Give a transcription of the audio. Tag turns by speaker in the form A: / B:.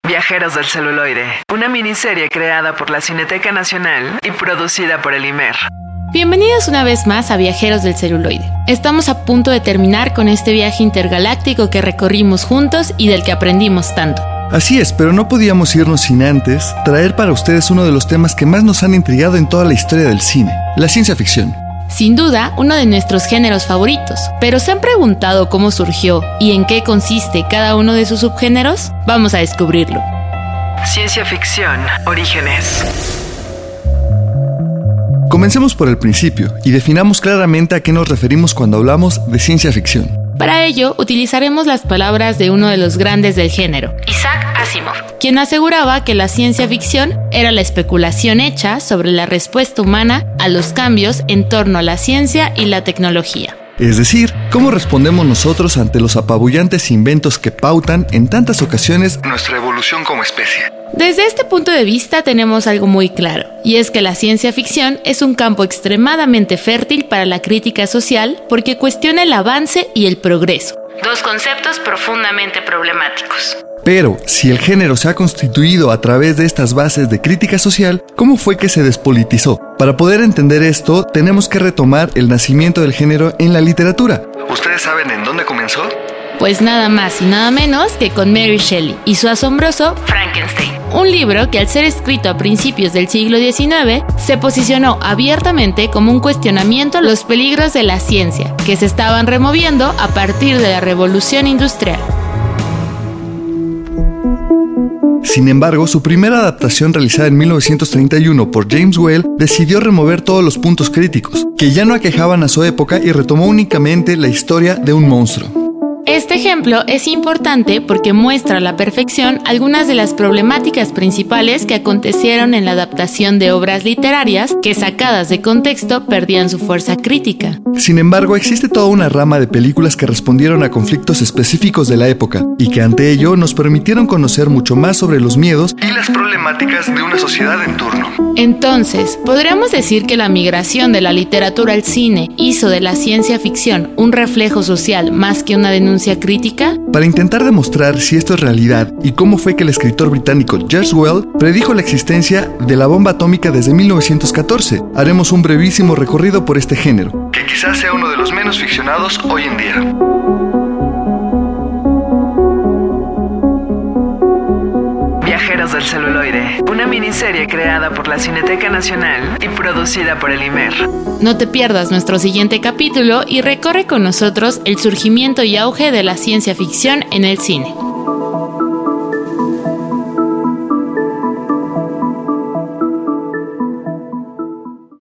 A: Viajeros del celuloide, una miniserie creada por la Cineteca Nacional y producida por el IMER.
B: Bienvenidos una vez más a Viajeros del celuloide. Estamos a punto de terminar con este viaje intergaláctico que recorrimos juntos y del que aprendimos tanto.
C: Así es, pero no podíamos irnos sin antes traer para ustedes uno de los temas que más nos han intrigado en toda la historia del cine, la ciencia ficción.
B: Sin duda, uno de nuestros géneros favoritos. ¿Pero se han preguntado cómo surgió y en qué consiste cada uno de sus subgéneros? Vamos a descubrirlo.
A: Ciencia ficción, orígenes.
C: Comencemos por el principio y definamos claramente a qué nos referimos cuando hablamos de ciencia ficción.
B: Para ello, utilizaremos las palabras de uno de los grandes del género, Isaac Asimov, quien aseguraba que la ciencia ficción era la especulación hecha sobre la respuesta humana a los cambios en torno a la ciencia y la tecnología.
C: Es decir, cómo respondemos nosotros ante los apabullantes inventos que pautan en tantas ocasiones nuestra evolución como especie.
B: Desde este punto de vista tenemos algo muy claro, y es que la ciencia ficción es un campo extremadamente fértil para la crítica social porque cuestiona el avance y el progreso, dos conceptos profundamente problemáticos.
C: Pero, si el género se ha constituido a través de estas bases de crítica social, ¿cómo fue que se despolitizó? Para poder entender esto, tenemos que retomar el nacimiento del género en la literatura. ¿Ustedes saben en dónde comenzó?
B: Pues nada más y nada menos que con Mary Shelley y su asombroso Frankenstein. Un libro que al ser escrito a principios del siglo XIX, se posicionó abiertamente como un cuestionamiento a los peligros de la ciencia, que se estaban removiendo a partir de la revolución industrial.
C: Sin embargo, su primera adaptación realizada en 1931 por James Whale decidió remover todos los puntos críticos, que ya no aquejaban a su época y retomó únicamente la historia de un monstruo.
B: Este ejemplo es importante porque muestra a la perfección algunas de las problemáticas principales que acontecieron en la adaptación de obras literarias que, sacadas de contexto, perdían su fuerza crítica.
C: Sin embargo, existe toda una rama de películas que respondieron a conflictos específicos de la época y que ante ello nos permitieron conocer mucho más sobre los miedos y las problemáticas de una sociedad en turno.
B: Entonces, ¿podríamos decir que la migración de la literatura al cine hizo de la ciencia ficción un reflejo social más que una denuncia crítica?
C: Para intentar demostrar si esto es realidad y cómo fue que el escritor británico George Well predijo la existencia de la bomba atómica desde 1914, haremos un brevísimo recorrido por este género, que quizás sea uno de los menos ficcionados hoy en día.
A: Viajeros del celuloide, una miniserie creada por la Cineteca Nacional y producida por el IMER.
B: No te pierdas nuestro siguiente capítulo y recorre con nosotros el surgimiento y auge de la ciencia ficción en el cine.